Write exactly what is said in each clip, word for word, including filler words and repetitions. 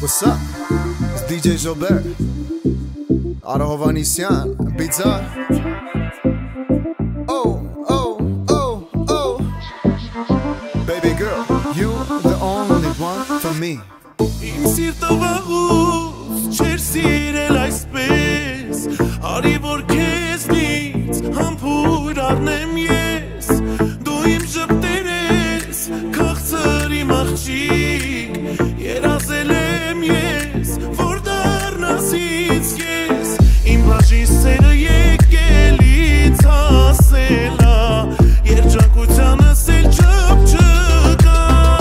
What's up? It's D J Jobert, Aro Hovanesyan, Bizarre. Oh, oh, oh, oh. Baby girl, you the only one for me. Իմ սիրտը վաղուց չեր սիրել այսպես, արի որ քեզնից համբույր առնեմ ես, դու իմ ժպտեր ես, քաղցր իմ աղջիկ, երազել եմ ես, որ դառնաս ինձ ես, իմ բաժին սերը եկելից հասել ա, երջանկությանս էլ չփչկա.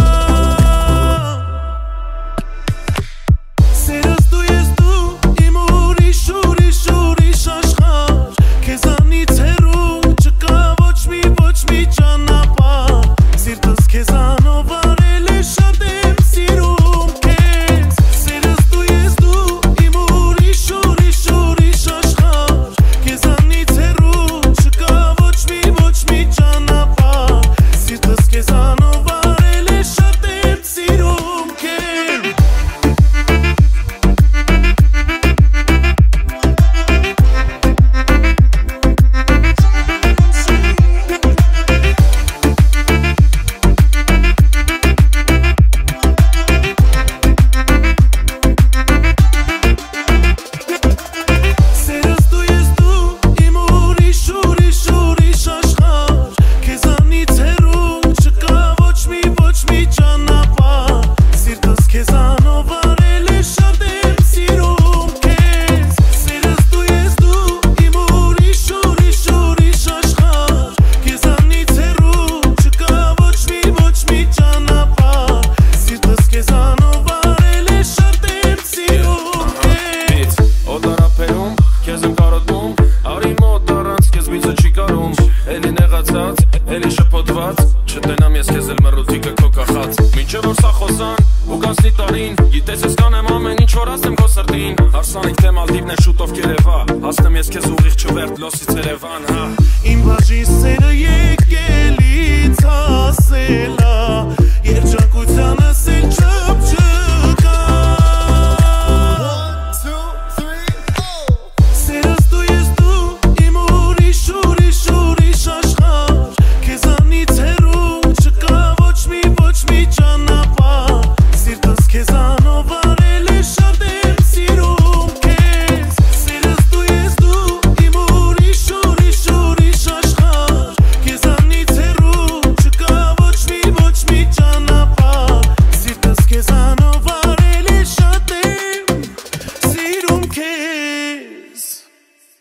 Սերս դու ես դու, իմ ուրիշ, ուրիշ, ուրիշ աշխարհ, քեզանից հեռու չկա ոչ մի, ոչ մի ճանապարհ, սիրտս քեզանով արել է շատ եմ սիրում քեզ. Սերս դու ես դու, իմ ուրիշ, ուրիշ, ուրիշ աշխարհ, քեզանից հեռու չկա ոչ մի, ոչ մի ճանապարհ, սիրտս քեզանով արել է շատ եմ սիրում քեզ. Սերս դու ես դու, իմ ուրիշ, ուրիշ, ուրիշ աշխարհ, քեզանից հեռու չկա ոչ մի, ոչ մի ճանապարհ, սիրտս քեզանով արել է շատ եմ սիրում քեզ. Սերս դու ես դու, իմ ուրիշ, ուրիշ, ուրիշ աշխարհ, քեզանից հեռու չկա ոչ մի, ոչ մի ճանապարհ, սիրտս քեզանով արել է շատ եմ սիրում քեզ. Օդարապերում, քեզ եմ կարոտում, արի մոտ առանց քեզ միծը չի կարում, էլի նեղացած, էլի շփոթված, չտենամ ես քեզ էլ մռութիկը քո կախած, մինչև որ սա խոսան, ու կանցնի տարին, գիտես ես կանեմ ամեն ինչ որ ասեմ քո սրտին, հարսանիք թե Մալդիվն է շուտով Երևա, հասնեմ ես քեզ ուղիղ չվերթ Լոսից Երևան, հա. Իմ բաժին սերը եկելից հասել ա,